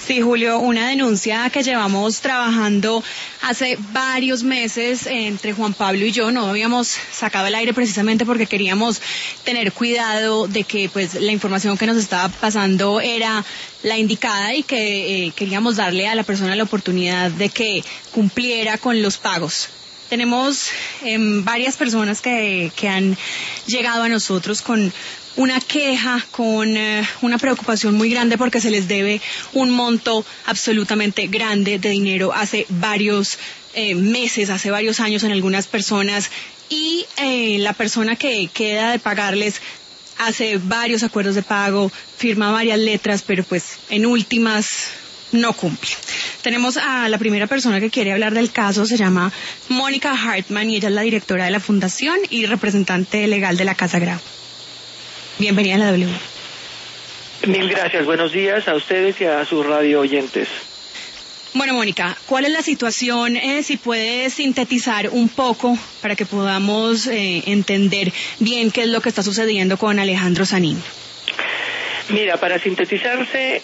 Sí, Julio, una denuncia que llevamos trabajando hace varios meses entre Juan Pablo y yo. No habíamos sacado el aire precisamente porque queríamos tener cuidado de que pues la información que nos estaba pasando era la indicada y que queríamos darle a la persona la oportunidad de que cumpliera con los pagos. Tenemos varias personas que han llegado a nosotros con una queja, con una preocupación muy grande porque se les debe un monto absolutamente grande de dinero hace varios meses, hace varios años en algunas personas, y la persona que queda de pagarles hace varios acuerdos de pago, firma varias letras, pero pues en últimas no cumple. Tenemos a la primera persona que quiere hablar del caso, se llama Mónica Hartman y ella es la directora de la fundación y representante legal de la Casa Grau. Bienvenida a la W. Mil gracias, buenos días a ustedes y a sus radio oyentes. Bueno, Mónica, ¿cuál es la situación? Si puedes sintetizar un poco para que podamos entender bien qué es lo que está sucediendo con Alejandro Sanín. Mira, para sintetizar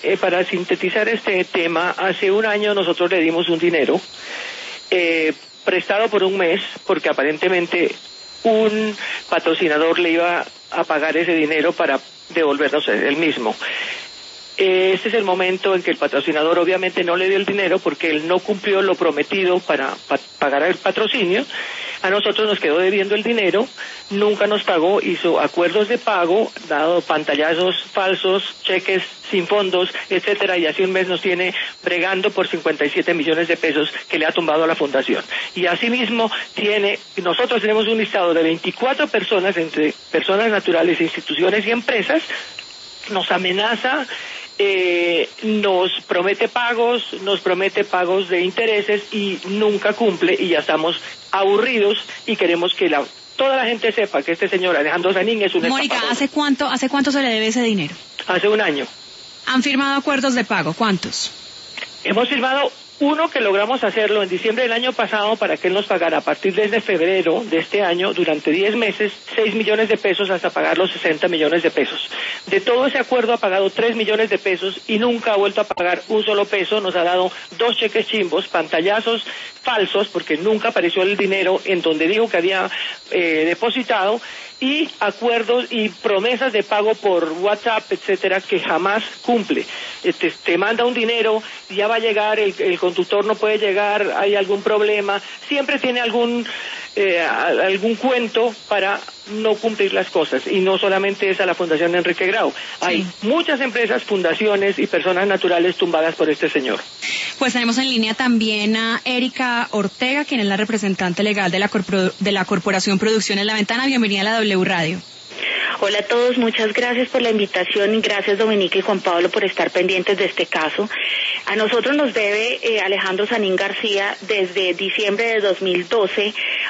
este tema, hace un año nosotros le dimos un dinero prestado por un mes, porque aparentemente un patrocinador le iba a pagar ese dinero para devolvernos el mismo. Este es el momento en que el patrocinador obviamente no le dio el dinero porque él no cumplió lo prometido para pagar el patrocinio. A nosotros nos quedó debiendo el dinero, nunca nos pagó, hizo acuerdos de pago, dado pantallazos falsos, cheques sin fondos, etcétera, y hace un mes nos tiene bregando por 57 millones de pesos que le ha tumbado a la fundación. Y asimismo nosotros tenemos un listado de 24 personas, entre personas naturales, instituciones y empresas, nos amenaza, nos promete pagos de intereses y nunca cumple, y ya estamos aburridos y queremos que toda la gente sepa que este señor Alejandro Sanín es un Mónica, estafador. ¿hace cuánto se le debe ese dinero? Hace un año. ¿Han firmado acuerdos de pago? ¿Cuántos? Hemos firmado uno que logramos hacerlo en diciembre del año pasado para que él nos pagara a partir desde febrero de este año, durante 10 meses, 6 millones de pesos hasta pagar los 60 millones de pesos. De todo ese acuerdo ha pagado 3 millones de pesos y nunca ha vuelto a pagar un solo peso. Nos ha dado 2 cheques chimbos, pantallazos falsos, porque nunca apareció el dinero en donde dijo que había depositado, y acuerdos y promesas de pago por WhatsApp, etcétera, que jamás cumple. Te manda un dinero, ya va a llegar, el conductor no puede llegar, hay algún problema, siempre tiene algún cuento para no cumplir las cosas, y no solamente es a la Fundación Enrique Grau, hay muchas empresas, fundaciones y personas naturales tumbadas por este señor. Pues tenemos en línea también a Erika Ortega, quien es la representante legal de la Corporación Producciones La Ventana. Bienvenida a la W Radio. Hola a todos, muchas gracias por la invitación y gracias Dominica y Juan Pablo por estar pendientes de este caso. A nosotros nos debe Alejandro Sanín García desde diciembre de 2012,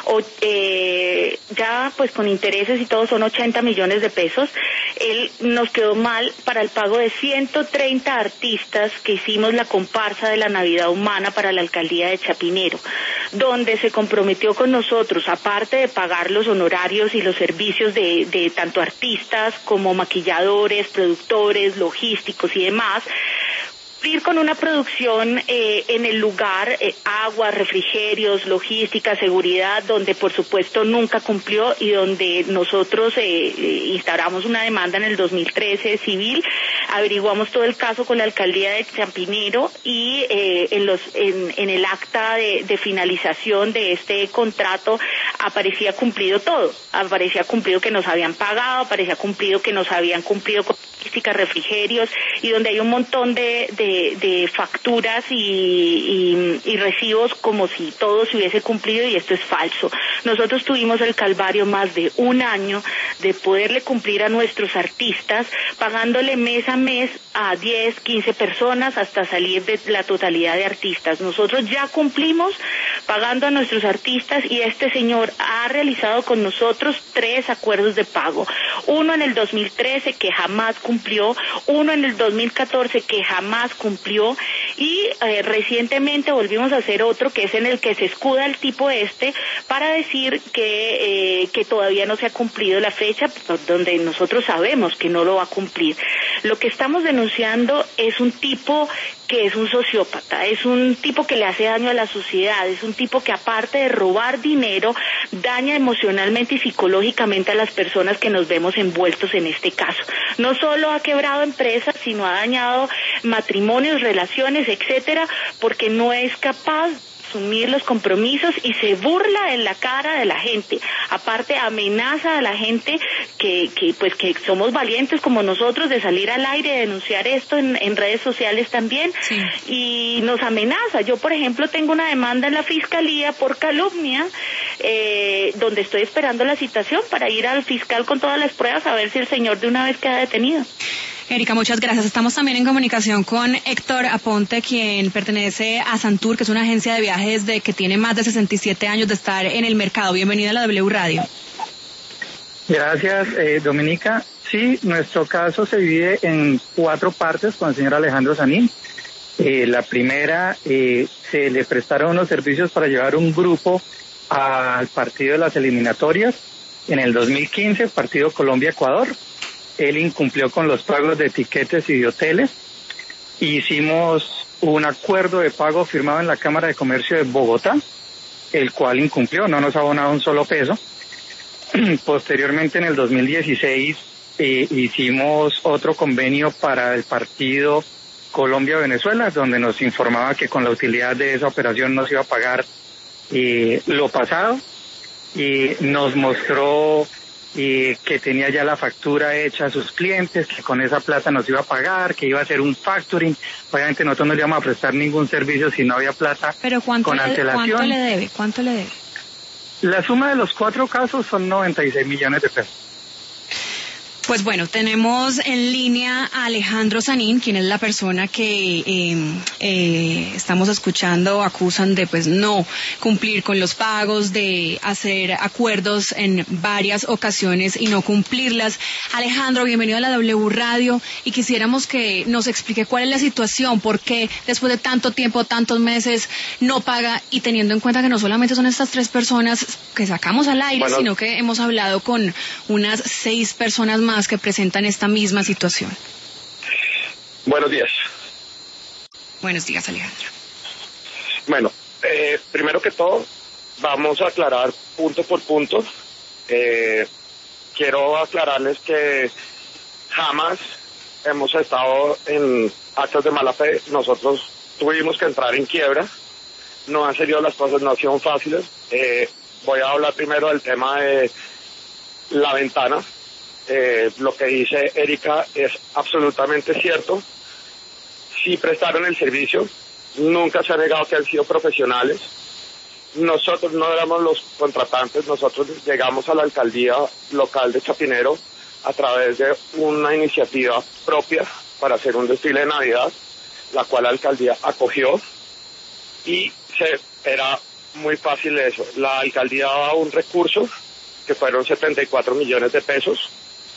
ya pues con intereses y todo son 80 millones de pesos. Él nos quedó mal para el pago de 130 artistas que hicimos la comparsa de la Navidad Humana para la alcaldía de Chapinero, donde se comprometió con nosotros, aparte de pagar los honorarios y los servicios de tanto artistas como maquilladores, productores, logísticos y demás, ir con una producción en el lugar, agua, refrigerios, logística, seguridad, donde por supuesto nunca cumplió y donde nosotros instauramos una demanda en el 2013 civil, averiguamos todo el caso con la alcaldía de Chapinero y en el acta de finalización de este contrato aparecía cumplido todo, aparecía cumplido que nos habían pagado, aparecía cumplido que nos habían cumplido con logística, refrigerios, y donde hay un montón de facturas y recibos como si todo se hubiese cumplido, y esto es falso. Nosotros tuvimos el calvario más de un año de poderle cumplir a nuestros artistas, pagándole mes a mes a 10, 15 personas hasta salir de la totalidad de artistas. Nosotros ya cumplimos pagando a nuestros artistas y este señor ha realizado con nosotros 3 acuerdos de pago. Uno en el 2013 que jamás cumplió, uno en el 2014 que jamás cumplió, y recientemente volvimos a hacer otro que es en el que se escuda el tipo para decir que todavía no se ha cumplido la fecha, donde nosotros sabemos que no lo va a cumplir. Lo que estamos denunciando es un tipo que es un sociópata, es un tipo que le hace daño a la sociedad, es un tipo que aparte de robar dinero, daña emocionalmente y psicológicamente a las personas que nos vemos envueltos en este caso. No solo ha quebrado empresas, sino ha dañado matrimonios, relaciones, etcétera, porque no es capaz asumir los compromisos y se burla en la cara de la gente. Aparte amenaza a la gente que somos valientes como nosotros de salir al aire, de denunciar esto en redes sociales también, sí. Y nos amenaza. Yo, por ejemplo, tengo una demanda en la fiscalía por calumnia, donde estoy esperando la citación para ir al fiscal con todas las pruebas a ver si el señor de una vez queda detenido. Erika, muchas gracias. Estamos también en comunicación con Héctor Aponte, quien pertenece a Santur, que es una agencia de viajes que tiene más de 67 años de estar en el mercado. Bienvenida a la W Radio. Gracias, Dominica. Sí, nuestro caso se divide en 4 partes con el señor Alejandro Sanín. La primera, se le prestaron unos servicios para llevar un grupo al partido de las eliminatorias en el 2015, partido Colombia-Ecuador. Él incumplió con los pagos de tiquetes y de hoteles. Hicimos un acuerdo de pago firmado en la Cámara de Comercio de Bogotá, el cual incumplió, no nos ha abonado un solo peso. Posteriormente, en el 2016, hicimos otro convenio para el partido Colombia-Venezuela, donde nos informaba que con la utilidad de esa operación nos iba a pagar lo pasado, y nos mostró que tenía ya la factura hecha a sus clientes, que con esa plata nos iba a pagar, que iba a hacer un factoring. Obviamente nosotros no le íbamos a prestar ningún servicio si no había plata. Pero con antelación. ¿Cuánto le debe? La suma de los 4 casos son 96 millones de pesos. Pues bueno, tenemos en línea a Alejandro Sanín, quien es la persona que estamos escuchando, acusan de no cumplir con los pagos, de hacer acuerdos en varias ocasiones y no cumplirlas. Alejandro, bienvenido a la W Radio, y quisiéramos que nos explique cuál es la situación, por qué después de tanto tiempo, tantos meses, no paga, y teniendo en cuenta que no solamente son estas 3 personas que sacamos al aire, sino que hemos hablado con unas 6 personas más que presentan esta misma situación. Buenos días. Buenos días, Alejandro. Bueno, primero que todo, vamos a aclarar punto por punto. Quiero aclararles que jamás hemos estado en actos de mala fe. Nosotros tuvimos que entrar en quiebra. No han sido las cosas, no han sido fáciles. Voy a hablar primero del tema de la ventana. Lo que dice Erika es absolutamente cierto. Sí prestaron el servicio, nunca se ha negado que han sido profesionales. Nosotros no éramos los contratantes, nosotros llegamos a la alcaldía local de Chapinero a través de una iniciativa propia para hacer un desfile de Navidad, la cual la alcaldía acogió, y era muy fácil eso. La alcaldía daba un recurso que fueron 74 millones de pesos,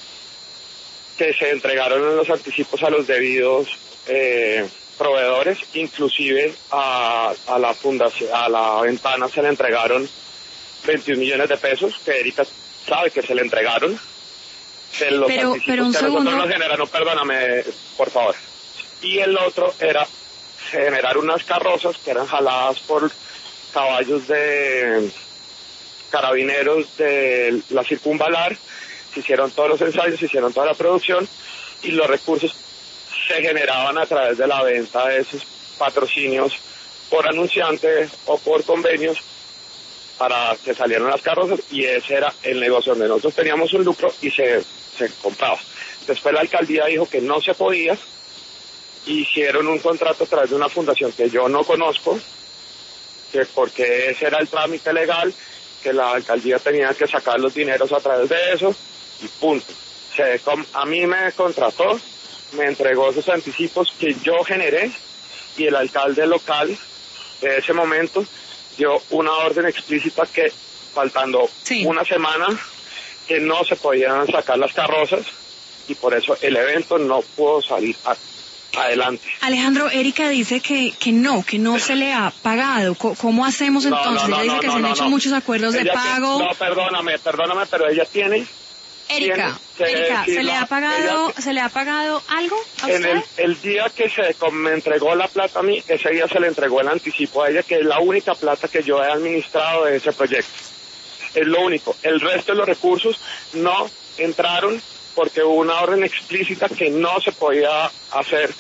que se entregaron en los anticipos a los debidos proveedores, inclusive a la fundación, a la ventana se le entregaron 21 millones de pesos, que Erika sabe que se le entregaron. De los anticipos pero un que segundo. Nosotros nos generaron, perdóname, por favor. Y el otro era generar unas carrozas que eran jaladas por caballos de carabineros de la Circunvalar. Se hicieron todos los ensayos, se hicieron toda la producción, y los recursos se generaban a través de la venta de esos patrocinios por anunciante o por convenios para que salieran las carrozas, y ese era el negocio donde nosotros teníamos un lucro y se compraba. Después la alcaldía dijo que no se podía, hicieron un contrato a través de una fundación que yo no conozco, que porque ese era el trámite legal, que la alcaldía tenía que sacar los dineros a través de eso, y punto. A mí me contrató, me entregó esos anticipos que yo generé, y el alcalde local de ese momento dio una orden explícita que faltando una semana que no se podían sacar las carrozas, y por eso el evento no pudo salir adelante. Alejandro, Erika dice que no se le ha pagado. ¿Cómo hacemos entonces? Ella dice que se han hecho muchos acuerdos de pago. No, perdóname, pero ella tiene... Erika, ¿se le ha pagado algo a usted? El día que me entregó la plata a mí, ese día se le entregó el anticipo a ella, que es la única plata que yo he administrado de ese proyecto. Es lo único. El resto de los recursos no entraron porque hubo una orden explícita que no se podía hacer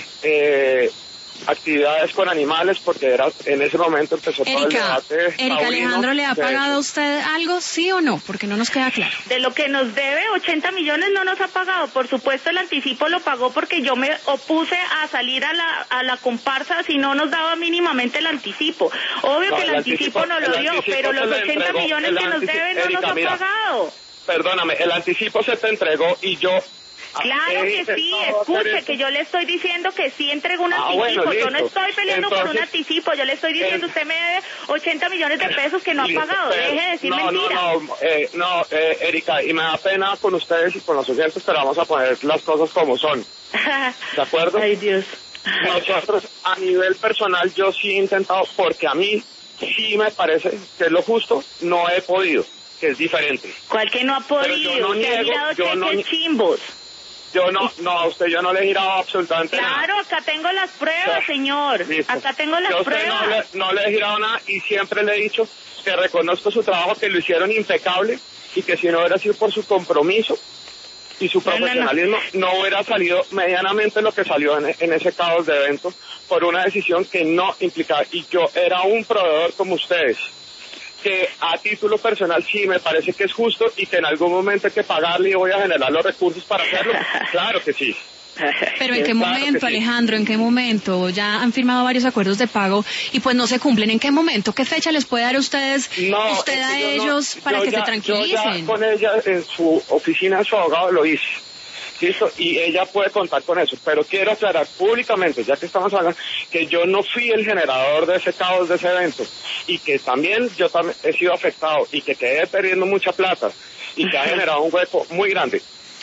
actividades con animales, porque en ese momento empezó todo el debate. Erika, ¿Alejandro le ha pagado a usted algo, sí o no? Porque no nos queda claro. De lo que nos debe, 80 millones no nos ha pagado. Por supuesto, el anticipo lo pagó porque yo me opuse a salir a la comparsa si no nos daba mínimamente el anticipo. Obvio que el anticipo no lo dio, pero los 80 millones que nos debe no nos ha pagado. Perdóname, el anticipo se te entregó y yo... Claro que sí, escuche, que yo le estoy diciendo que sí entregó un anticipo. Bueno, yo no estoy peleando por un anticipo, yo le estoy diciendo usted me debe 80 millones de pesos que no ha pagado, deje de decir mentiras. Erika, y me da pena con ustedes y con los oyentes, pero vamos a poner las cosas como son, ¿de acuerdo? Ay, Dios. Nosotros, a nivel personal, yo sí he intentado, porque a mí sí me parece que es lo justo, no he podido, que es diferente. ¿Cuál que no ha podido? Yo no niego, chimbos. Yo no, a usted yo no le he girado absolutamente nada. Claro, acá tengo las pruebas, señor. Listo. Acá tengo las pruebas. No le he girado nada y siempre le he dicho que reconozco su trabajo, que lo hicieron impecable y que si no hubiera sido por su compromiso y su profesionalismo, no hubiera salido medianamente lo que salió en ese caos de evento por una decisión que no implicaba. Y yo era un proveedor como ustedes, que a título personal sí me parece que es justo y que en algún momento hay que pagarle y voy a generar los recursos para hacerlo. Claro que sí. Pero ¿en qué momento, Alejandro? ¿En qué momento? Ya han firmado varios acuerdos de pago y pues no se cumplen. ¿En qué momento? ¿Qué fecha les puede dar a ustedes, ellos, para que se tranquilicen? Yo ya con ella en su oficina, su abogado, lo hice. ¿Listo? Y ella puede contar con eso, pero quiero aclarar públicamente, ya que estamos hablando, que yo no fui el generador de ese caos, de ese evento, y que también yo he sido afectado, y que quedé perdiendo mucha plata, y que ha generado un hueco muy grande.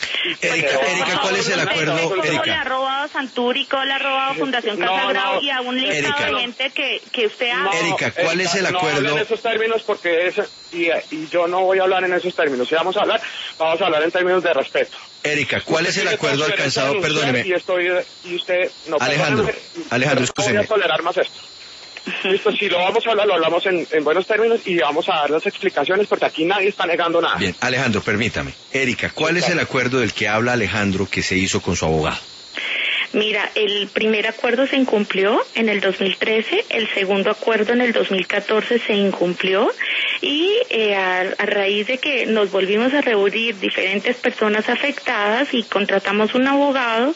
Erika, ¿cuál es el acuerdo? Erika. Le ha robado Santúrico, le ha robado Fundación Casa Grau y a un listado de gente que usted ha... Erika, ¿cuál es el acuerdo? No hablen en esos términos porque y yo no voy a hablar en esos términos. Si vamos a hablar en términos de respeto. Erika, ¿cuál es el acuerdo alcanzado? Perdóneme. Y usted no. Alejandro, escúcheme. No voy a tolerar más esto. Listo, si lo vamos a hablar, lo hablamos en buenos términos y vamos a dar las explicaciones porque aquí nadie está negando nada. Bien, Alejandro, permítame. Erika, ¿cuál es el acuerdo del que habla Alejandro que se hizo con su abogado? Mira, el primer acuerdo se incumplió en el 2013, el segundo acuerdo en el 2014 se incumplió y a raíz de que nos volvimos a reunir diferentes personas afectadas y contratamos un abogado,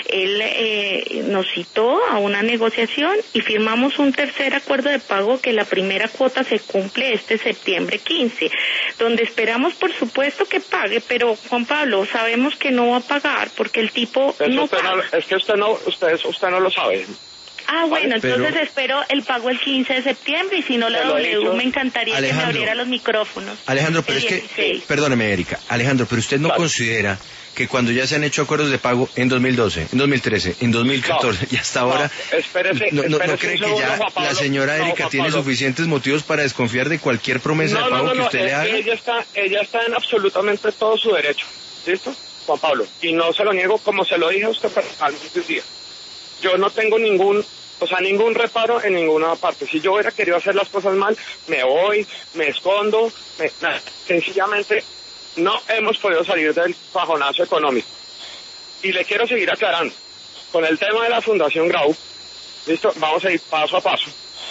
él nos citó a una negociación y firmamos un tercer acuerdo de pago que la primera cuota se cumple este septiembre 15, donde esperamos por supuesto que pague, pero Juan Pablo, sabemos que no va a pagar porque el tipo no paga. Es que usted no lo sabe. Ah, bueno, entonces espero el pago el 15 de septiembre y si no la W me encantaría que me abriera los micrófonos. Alejandro, pero es que, perdóneme Erika, Alejandro, pero usted no considera que cuando ya se han hecho acuerdos de pago en 2012, en 2013, en 2014 y hasta ahora, ¿no cree que ya la señora Erika tiene suficientes motivos para desconfiar de cualquier promesa de pago que usted le haga? Ella está en absolutamente todo su derecho, ¿listo? Juan Pablo, y no se lo niego como se lo dije a usted personalmente un día. Yo no tengo ningún reparo en ninguna parte. Si yo hubiera querido hacer las cosas mal, me voy, me escondo, sencillamente no hemos podido salir del bajonazo económico. Y le quiero seguir aclarando. Con el tema de la Fundación Grau, ¿listo? Vamos a ir paso a paso.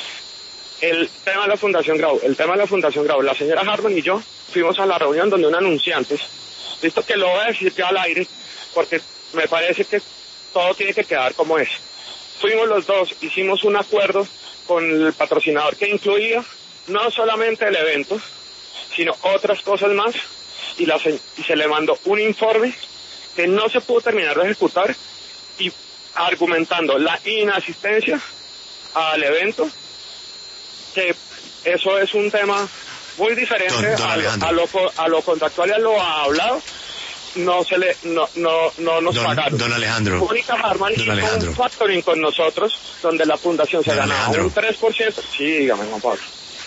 El tema de la Fundación Grau, la señora Harman y yo fuimos a la reunión donde un anunciante, ¿listo? Que lo voy a decir ya al aire, porque me parece que todo tiene que quedar como es. Fuimos los dos, hicimos un acuerdo con el patrocinador que incluía no solamente el evento, sino otras cosas más, y se le mandó un informe que no se pudo terminar de ejecutar, y argumentando la inasistencia al evento, que eso es un tema muy diferente a lo contractual y a lo hablado, no nos pagaron. Don Alejandro. Mónica Hartman hizo un factoring con nosotros, donde la fundación se ganaba un 3%. Sí, dígame, Juan Pablo.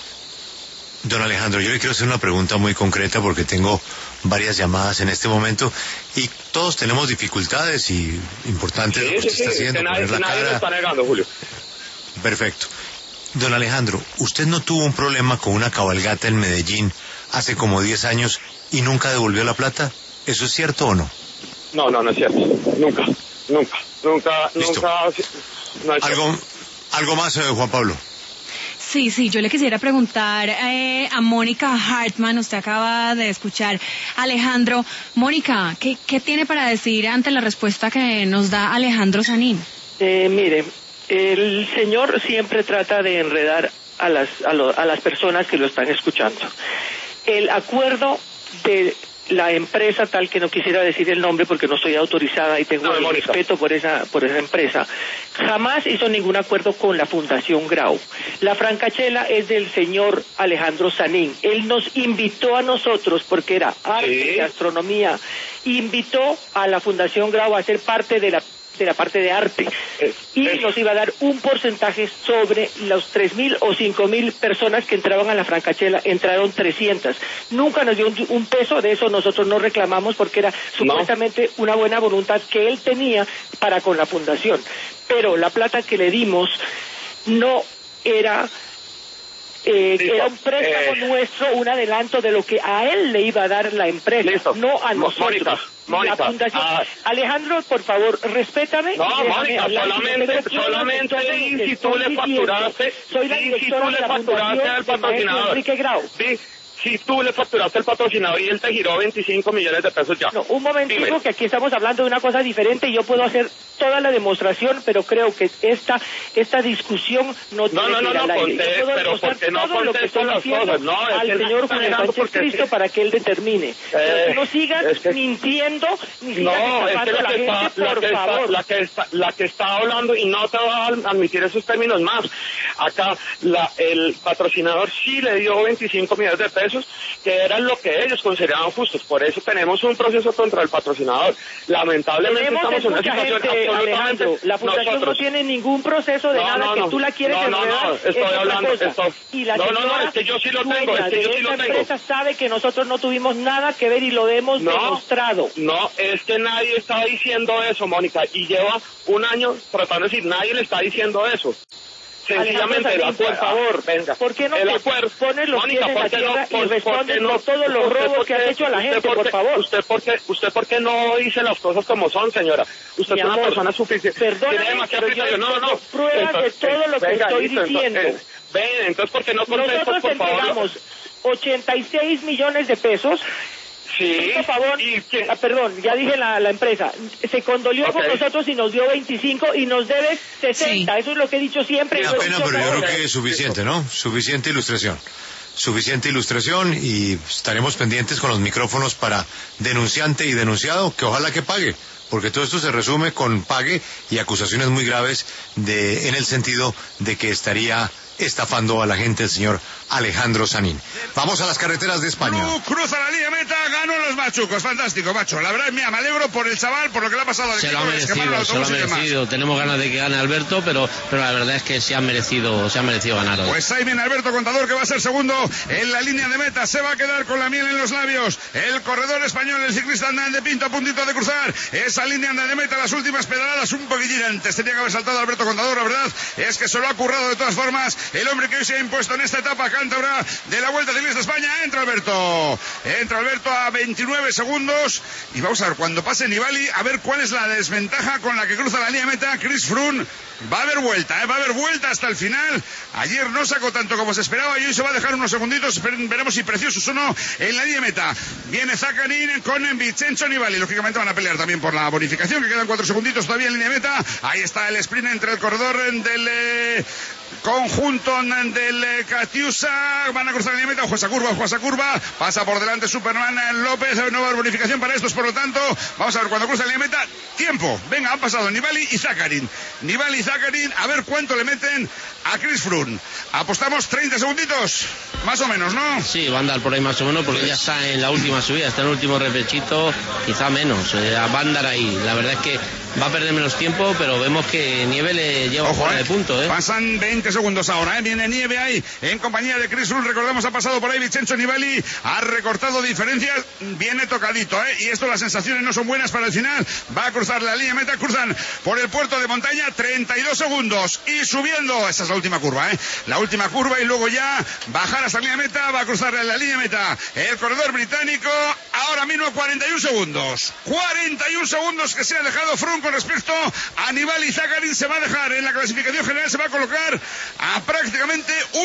Don Alejandro, yo le quiero hacer una pregunta muy concreta porque tengo varias llamadas en este momento y todos tenemos dificultades y importantes lo que usted está haciendo. Nadie lo está negando, Julio. Perfecto. Don Alejandro, ¿usted no tuvo un problema con una cabalgata en Medellín hace como 10 años y nunca devolvió la plata? ¿Eso es cierto o no? No es cierto. Nunca. Listo. No es ¿Algo más, Juan Pablo? Sí, yo le quisiera preguntar a Mónica Hartman, usted acaba de escuchar Alejandro. Mónica, ¿qué tiene para decir ante la respuesta que nos da Alejandro Sanín? Mire, el señor siempre trata de enredar a las personas que lo están escuchando. El acuerdo de la empresa, tal que no quisiera decir el nombre porque no estoy autorizada y tengo respeto por esa empresa, jamás hizo ningún acuerdo con la Fundación Grau. La francachela es del señor Alejandro Sanín. Él nos invitó a nosotros, porque era arte, gastronomía, invitó a la Fundación Grau a ser parte de la parte de arte y nos iba a dar un porcentaje sobre los 3.000 o 5.000 personas que entraban a la francachela. Entraron 300. Nunca nos dio un peso de eso, nosotros no reclamamos porque era supuestamente una buena voluntad que él tenía para con la fundación, pero la plata que le dimos no era era un préstamo nuestro, un adelanto de lo que a él le iba a dar la empresa, no a nosotros. Mónica, la fundación. Alejandro, por favor, respétame. No, Mónica, solamente si tú le facturaste, soy la directora de la fundación al patrocinador. Enrique Grau. Si tú le facturaste al patrocinador y él te giró 25 millones de pesos ya. No, un momentico, que aquí estamos hablando de una cosa diferente y yo puedo hacer toda la demostración, pero creo que esta discusión no tiene que ir al aire. Yo puedo ¿por qué no contestas las cosas? No, al señor Juan Sánchez Cristo para que él determine. Pero que no sigan mintiendo ni sigan estafando a la gente, por favor. La que está hablando, y no te va a admitir esos términos más. Acá el patrocinador sí le dio 25 millones de pesos, que eran lo que ellos consideraban justos. Por eso tenemos un proceso contra el patrocinador. Lamentablemente estamos en una situación absolutamente... Alejandro, la fundación no tiene ningún proceso de nada que tú la quieres enredar. Estoy hablando y la señora, es que yo sí lo tengo, la empresa sabe que nosotros no tuvimos nada que ver y lo hemos demostrado. No, es que nadie está diciendo eso, Mónica, y lleva un año tratando de decir, nadie le está diciendo eso. Sencillamente, el acuerdo, por favor, venga. ¿Por qué no te pones los pies en la tierra y respondes por todos los robos que has hecho a la gente, por favor? ¿Usted por qué no dice las cosas como son, señora? Usted es una persona suficiente. Perdóname, pero yo tengo pruebas de todo lo que estoy diciendo. Entonces, ¿por qué no contestas, nosotros entregamos 86 millones de pesos. Sí. Por favor, perdón, ya dije la empresa, se condolió con nosotros y nos dio 25 y nos debe 60, eso es lo que he dicho siempre. Qué pena, pero yo creo que es suficiente, ¿no? Suficiente ilustración y estaremos pendientes con los micrófonos para denunciante y denunciado, que ojalá que pague, porque todo esto se resume con pague y acusaciones muy graves en el sentido de que estaría estafando a la gente el señor Alejandro Sanín. Vamos a las carreteras de España. Cruza la línea meta, ganó los machucos, fantástico, macho. La verdad, mira, me alegro por el chaval, por lo que le ha pasado al equipo. Se lo ha merecido. Tenemos ganas de que gane Alberto, pero la verdad es que se ha merecido ganar hoy. Pues ahí viene Alberto Contador, que va a ser segundo en la línea de meta. Se va a quedar con la miel en los labios. El corredor español, el ciclista Hernán de Pinto, a puntito de cruzar esa línea de meta. Las últimas pedaladas un poquitín antes. Tenía que haber saltado Alberto Contador, la verdad es que se lo ha currado de todas formas. El hombre que hoy se ha impuesto en esta etapa cántabra de la Vuelta Ciclista España. Entra Alberto a 29 segundos y vamos a ver cuando pase Nibali a ver cuál es la desventaja con la que cruza la línea meta Chris Froome. Va a haber vuelta hasta el final. Ayer no sacó tanto como se esperaba y hoy se va a dejar unos segunditos. Veremos si preciosos o no en la línea meta. Viene Zakarin con Vincenzo Nibali. Lógicamente van a pelear también por la bonificación, que quedan 4 segunditos todavía en línea meta. Ahí está el sprint entre el corredor del conjunto del Catiusa, van a cruzar la línea de meta, ojo esa curva, pasa por delante Superman López, no va a haber bonificación para estos, por lo tanto, vamos a ver cuando cruza la línea de meta, tiempo, venga, han pasado Nibali y Zakarin, a ver cuánto le meten a Chris Froome. Apostamos 30 segunditos, más o menos, ¿no? Sí, va a andar por ahí más o menos porque ya está en la última subida, está en el último repechito, quizá menos, va a andar ahí. La verdad es que va a perder menos tiempo, pero vemos que Nieve le lleva fuera de punto, Pasan 20 segundos ahora, viene Nieve ahí en compañía de Chris Froome, recordamos, ha pasado por ahí Vincenzo Nibali, ha recortado diferencias, viene tocadito, y esto las sensaciones no son buenas para el final, va a cruzar la línea meta, cruzan por el puerto de montaña, 32 segundos y subiendo, esa es la última curva, la última curva y luego ya bajar hasta la línea meta, va a cruzar la línea meta el corredor británico, ahora mismo 41 segundos que se ha dejado Froome con respecto a Nibali. Zakarin se va a dejar en la clasificación general, se va a colocar a prácticamente